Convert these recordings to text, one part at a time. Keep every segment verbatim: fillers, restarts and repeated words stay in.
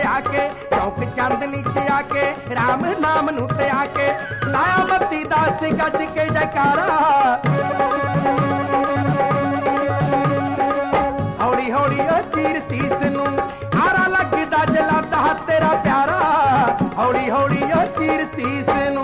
आके चौक चांदनी च आके राम नाम नू ते आके लाया बत्ती दस गज के जयकारा हौली हौली ओ चीर सीस नू आरा लगदा जलादा तेरा प्यारा हौली हौली ओ चीर सीस नू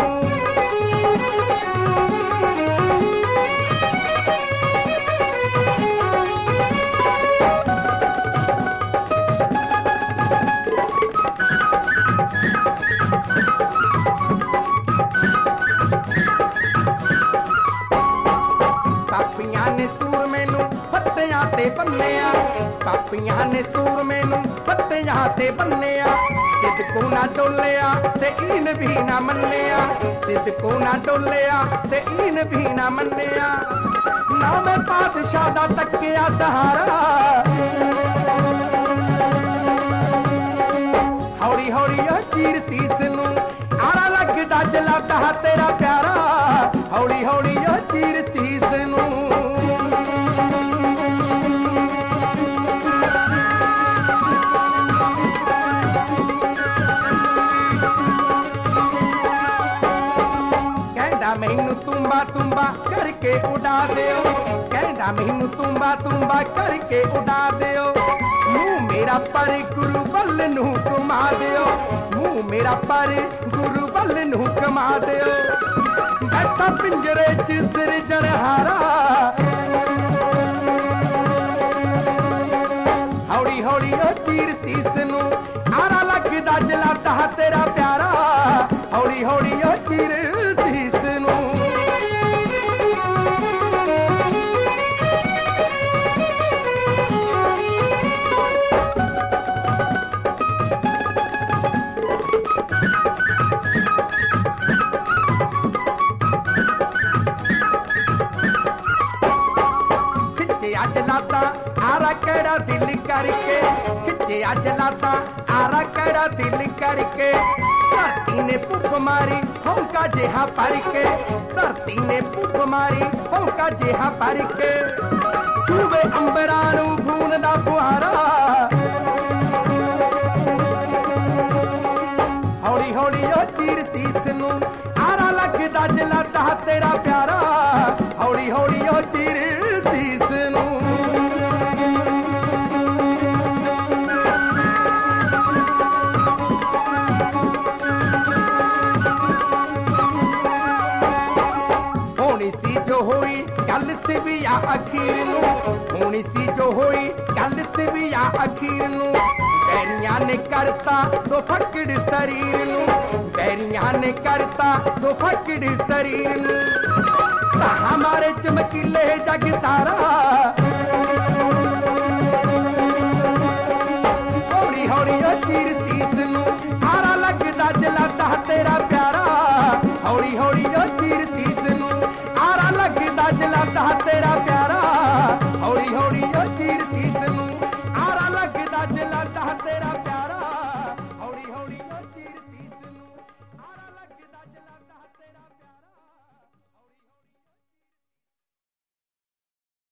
पापियां ने सूर मैनू फत्तियां ते बन्निया पापियां ने सूर मैनू फत्तियां ते बन्निया सिद्दकू ना डोलिया ते ईन भी ना मन्निया सिद्दकू ना डोलिया ते ईन भी ना मन्निया ना मैं पातशाह दा तकिया सहारा हौली हौली ओ चीर सीस नू आरा लगदा जलादा तेरा प्यारा हौली हौली ओ चीर सीस नू मैनू तुम्बा तुम्बा करके उड़ा दियो कहना मैनू तुम्बा तुम्बा करके उड़ा दियो मुंह मेरा पर गुरु बल नू घुमा दियो मुंह मेरा पर गुरु बल नू घुमा दियो बैठा पिंजरे च सिरजनहारा हौली हौली ओ चीर सीस नू आरा लगदा जलादा तेरा प्यारा हौली हौली ओ चीर सीस नू जलाता आरा कड़ा दिल करके खिचे जलाता आरा कड़ा दिल करके धरती ने पुख मारी होंका जेहा पर के धरती ने पुख मारी होंका जेहा पर के चूवे अंबरानू खून दा फुहारा हौली हौली ओ चीर सीस नू आरा लगदा जलादा तेरा प्यारा हौली हौली ओ चीर सीस नू होनी सी जो हुई गल सिविया अखीर नू होनी सी जो हुई गल सिविया अखीर नू बैरियां ने करता तो फकड़ शरीर नू बैरियां ने करता तो फकड़ शरीर नू हमारे चमकीले जग सारा